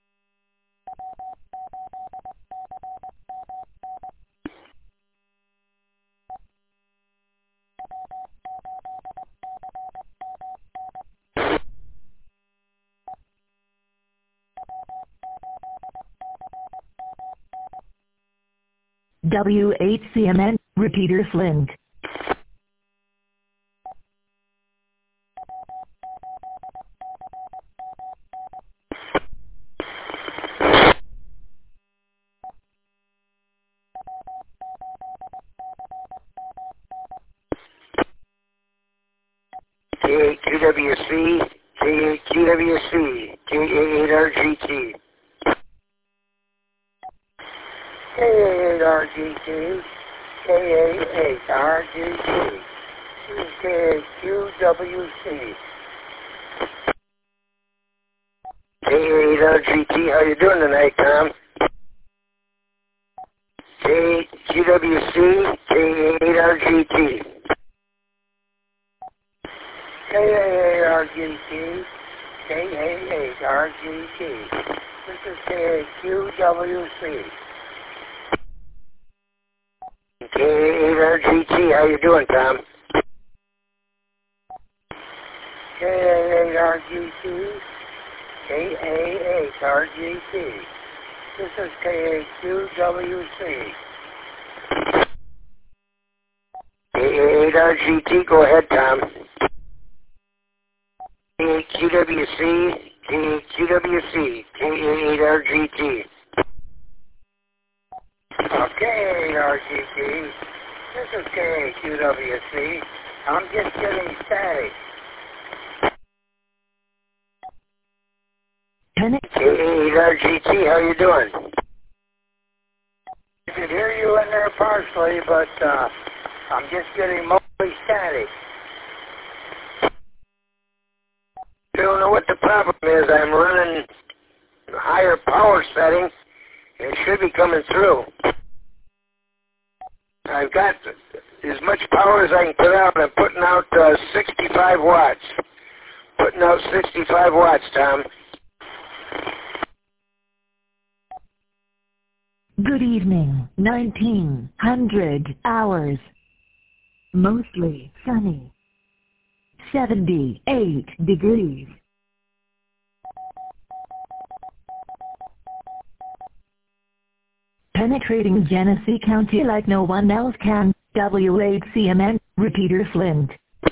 W eight C M N, repeater Flint. K eight Q W C, K eight Q W C, K A eight R G T. K A eight R G T, K A eight R G T, K eight Q W C. K A eight R G T, how you doing tonight, Tom? K eight Q W C, K A eight R G T. K A eight R G T, K A eight R G T. This is K eight Q W C. K A eight R G T, how you doing, Tom? K A eight R G T, K A eight R G T. This is K A Q W C. eight R G T, go ahead, Tom. K A Q W C, K A Q W C, K A eight R G T. Okay, eight R G T. This is K A Q W C. I'm just getting static. K A eight R G T, how you doing? I could hear you in there partially, but uh, I'm just getting mostly static. I don't know what the problem is. I'm running higher power setting. It should be coming through. I've got as much power as I can put out. I'm putting out uh, sixty-five watts. Putting out sixty-five watts, Tom. Good evening, nineteen hundred hours. Mostly sunny. seventy-eight degrees. Penetrating Genesee County like no one else can. W eight C M N, repeater Flint.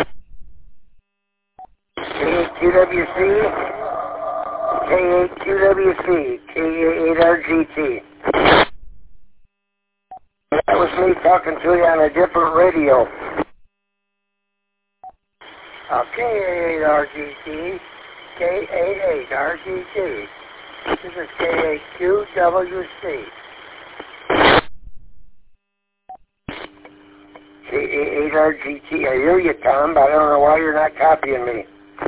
K A Q W C, K A Q W C, K A eight R G T. That was me talking to you on a different radio. Uh, K A eight R G T, K A eight R G T. This is K A Q W C. K A eight R G T. I hear you, Tom, but I don't know why you're not copying me.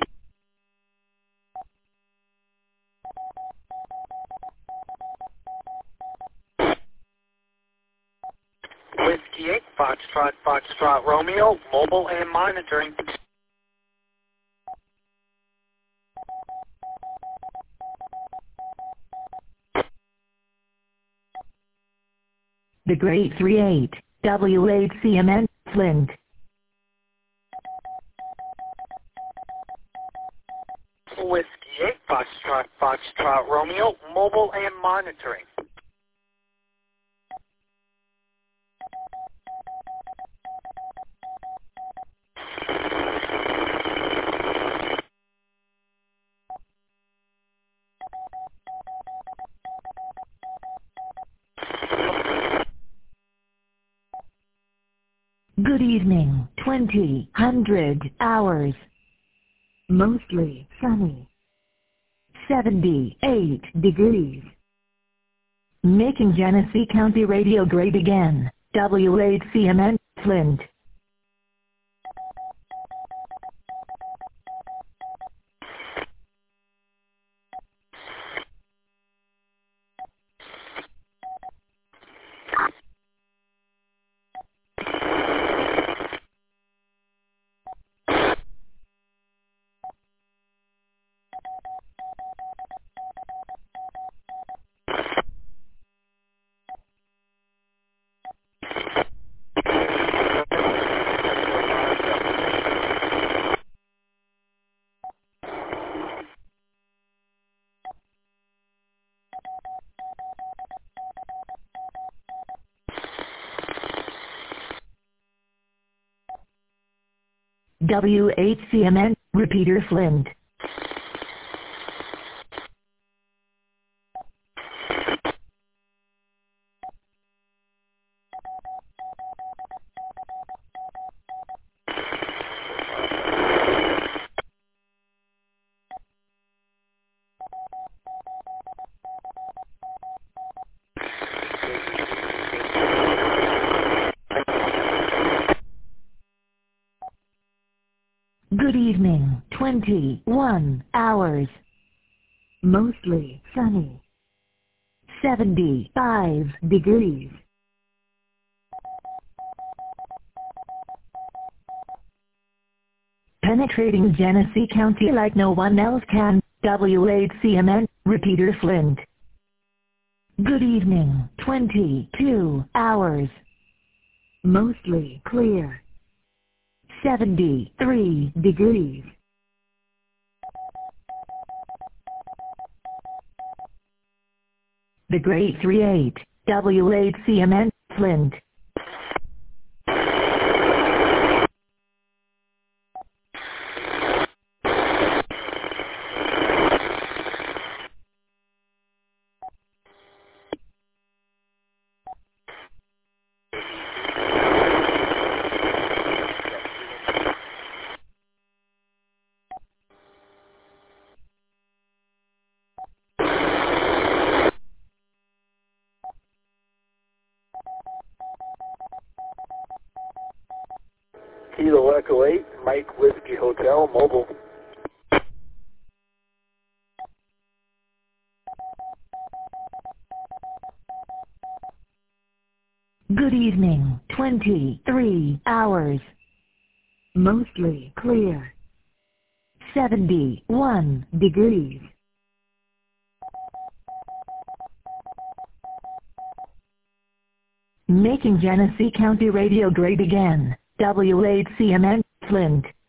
Whiskey eight, Foxtrot, Foxtrot, Romeo, mobile and monitoring. The Great three eight, W eight C M N, Flint. Whiskey eight, Foxtrot, Foxtrot, Romeo, mobile and monitoring. Good evening, twenty hundred hours. Mostly sunny. seventy-eight degrees. Making Genesee County radio great again. W eight C M N, Flint. W eight C M N, repeater Flint. Good evening, twenty-one hours. Mostly sunny. seventy-five degrees. Penetrating Genesee County like no one else can. W eight C M N, repeater Flint. Good evening, twenty-two hours. Mostly clear. seventy-three degrees. The Great three eight, W eight C M N, Flint. Kilo Echo eight, Mike Whiskey Hotel, mobile. Good evening, twenty-three hours. Mostly clear. seventy-one degrees. Making Genesee County radio great again. W eight C M N, Flint.